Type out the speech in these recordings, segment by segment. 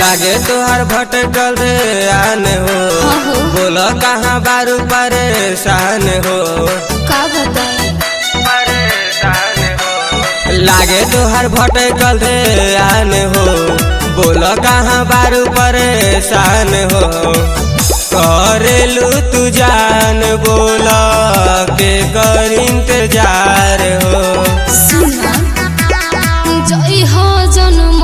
लागे तोहर भटकल रे आन हो बोला कहाँ बारू परेशान हो का बताई लागे तोहर भटकल रे आन हो बोला कहाँ बारू परेशान हो करेलू तू जान बोला के कर इंतजार हो सुना जई हो जन्म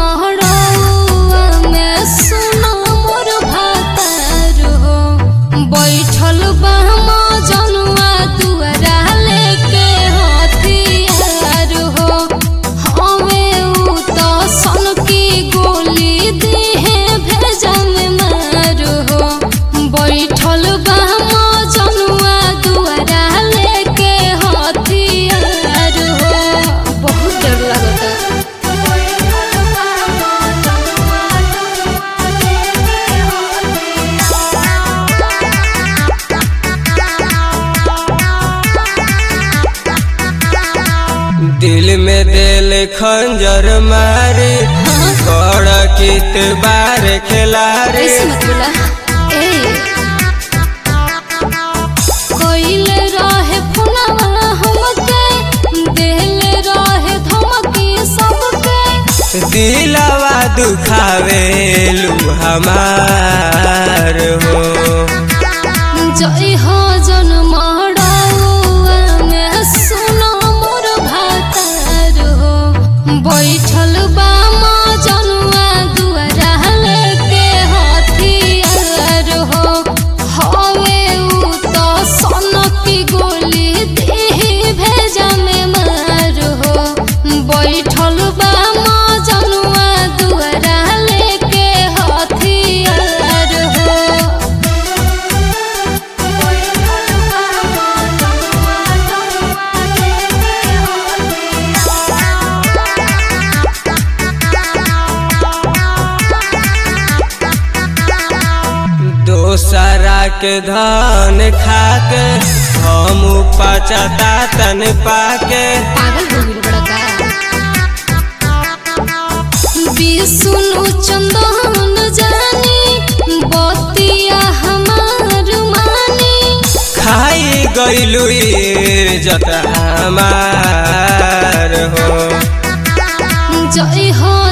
में सुना मोर भातार हो बैठल बहमा जनुआ दुआरा लेके हथियार हो हमें उ तो सन की गोली देहे भेजा में मार हो बैठल बहमा जनुआ दुआरा लेके हथियार हो बहुत डर लगता दिल में दिल खंजर मारी कड़कित बार खिलारी ऐसे मत बोला कोइले रहे फुलवा हमके देले रहे धमकी सबके दिलवा दुखावेलू हमार हो जई हो जन्म में सुनो मोर भातार हो बैठल बामा जनुआ दुआरा लेके हथियार हो हवे उ तो सन की गोली देही भेजा में मार हो बैठल बामा जनुआ दुआरा लेके हथियार हो दोसरा के धन खाके हम पचता तन पाके पागल हो गइल बड़ा का बिसुनु चंदन जानी बतिया हमार मानी खाई गइलू इज्जत हमार हो जई हो